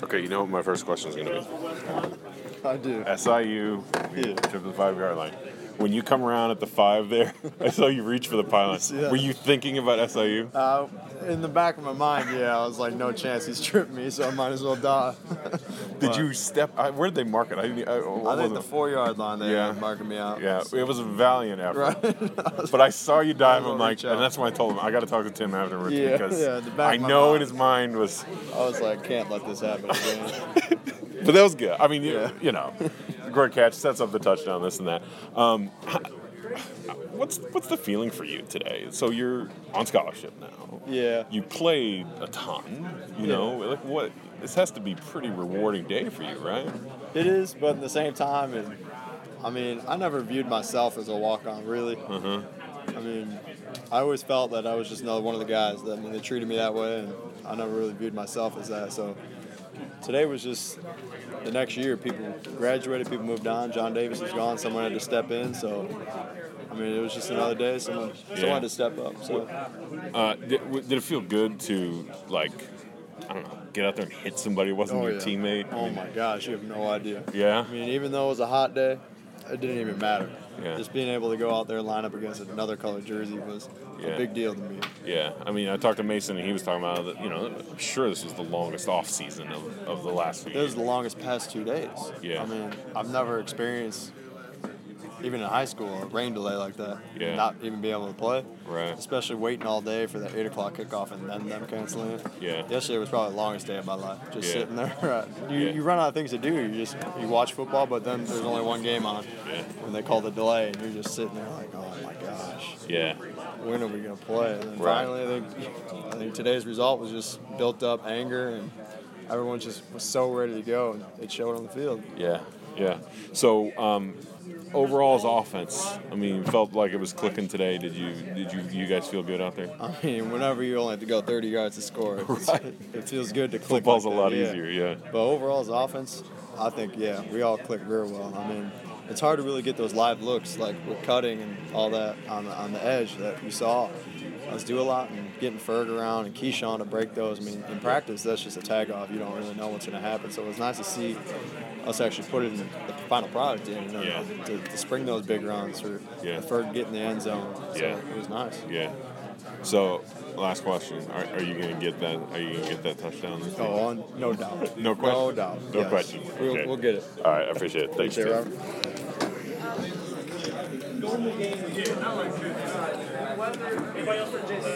Okay, you know what my first question is going to be? I do. SIU, Yeah. to the 5-yard line. When you come around at the 5 there, I saw you reach for the pylon. Yeah. Were you thinking about SIU? In the back of my mind, yeah, I was like, no chance he's tripping me, so I might as well die. Did you step? Where did they mark it? I think the 4-yard line they Yeah. were marking me out. Yeah, it was a valiant effort. Right. But I saw you dive. I'm like, reach out. and that's when I told him I got to talk to Tim afterwards Yeah, because the back I of my know in mind. his mind was. I was like, can't let this happen again. But that was good. I mean, Yeah. you know, great catch, sets up the touchdown, this and that. What's the feeling for you today? So you're on scholarship now. Yeah. You played a ton. You know, like what? This has to be a pretty rewarding day for you, right? It is, but at the same time, I never viewed myself as a walk-on, really. I mean, I always felt that I was just another one of the guys. They treated me that way, and I never really viewed myself as that. So today was just the next year. People graduated, people moved on. John Davis was gone. Someone had to step in. So, it was just another day. Someone had to step up. So, did it feel good to, like, I don't know, get out there and hit somebody who wasn't your teammate? Oh, my gosh, you have no idea. Yeah? Even though it was a hot day, it didn't even matter. Yeah. Just being able to go out there and line up against another colored jersey was a big deal to me. Yeah, I talked to Mason, and he was talking about that. I'm sure this was the longest off season of the last few It was years. the longest past 2 days. Yeah. I've never experienced, even in high school, a rain delay like that. Yeah. Not even being able to play. Right. Especially waiting all day for that 8 o'clock kickoff and then them canceling it. Yeah. Yesterday was probably the longest day of my life. Just Yeah. sitting there. You run out of things to do. You watch football, but then there's only one game on. Yeah. When they call the delay, and you're just sitting there like, oh my gosh. Yeah. When are we going to play? And then Right. finally, I think today's result was just built up anger, and everyone just was so ready to go, and it showed on the field. Yeah. Yeah. So, overall as offense, felt like it was clicking today. Did you guys feel good out there? Whenever you only have to go 30 yards to score, it feels good to click. Football's like a lot that, easier, yeah. But overall as offense, I think, we all click real well. It's hard to really get those live looks, like with cutting and all that on the edge that you saw us do a lot, and getting Ferg around and Keyshawn to break those. In practice, that's just a tag off. You don't really know what's going to happen. So it was nice to see us actually put it in the final product to spring those big runs or Ferg get in the end zone. So it was nice. Yeah. So, last question: Are you going to get that? Are you going to get that touchdown this week? Oh, no doubt. No question. No doubt. No Yes. question. Okay. We'll get it. All right, I appreciate it. Thanks, Appreciate Tim. it, Robert.